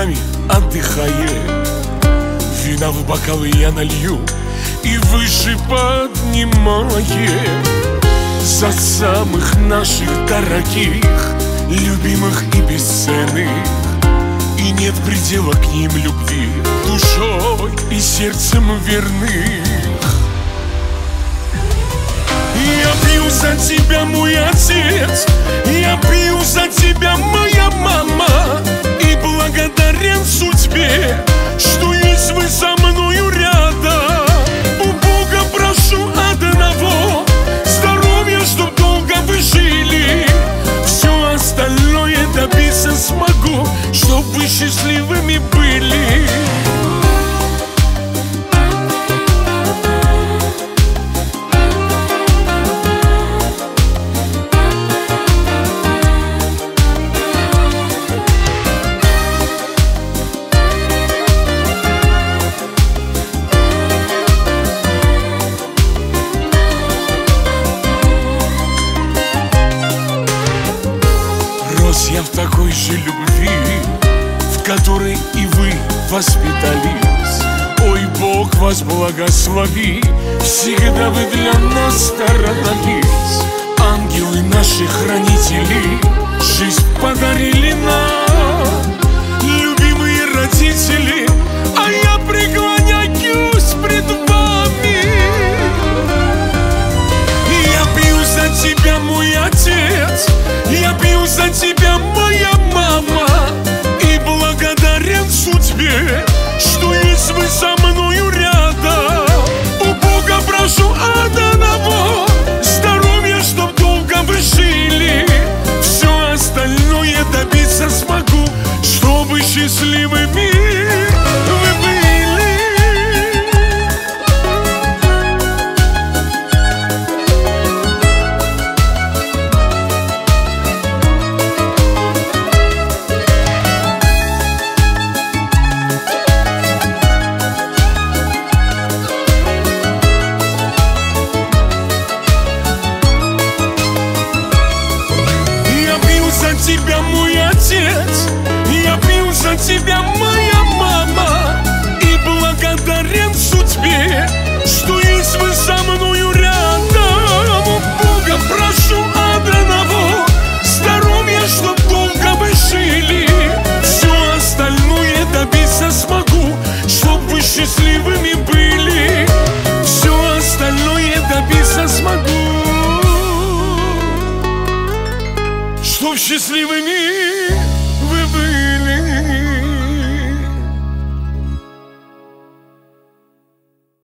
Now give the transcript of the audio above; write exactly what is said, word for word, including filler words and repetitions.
друзьями отдыхает. Вина в бокалы я налью и выше поднимает. За самых наших дорогих, любимых и бесценных. И нет предела к ним любви, душой и сердцем верных. Я пью за тебя, мой отец, я пью за тебя, моя мама. И благодарен судьбе, что есть вы со мною рядом. У Бога прошу одного: здоровья, чтоб долго вы жили. Все остальное добиться смогу, чтоб вы счастливыми были. Я в такой же любви, в которой и вы воспитались. Ой, Бог вас благослови, всегда вы для нас сторонились. Ангелы наши хранители жизнь подарили нам, любимые родители, а я преклоняюсь пред вами. Я пью за тебя, мой отец, я пью за тебя, моя мама. И благодарен судьбе, что есть вы со мною рядом. У Бога прошу одного: здоровья, чтоб долго вы жили. Все остальное добиться смогу, чтобы счастливыми вы были. Тебя, мой отец, я пью за тебя, моя мама. И благодарен судьбе, что есть вы со мною рядом. У Бога прошу одного: здоровья, чтоб долго вы жили. Все остальное добиться смогу, чтоб вы счастливыми были. Все остальное добиться смогу, чтоб счастливыми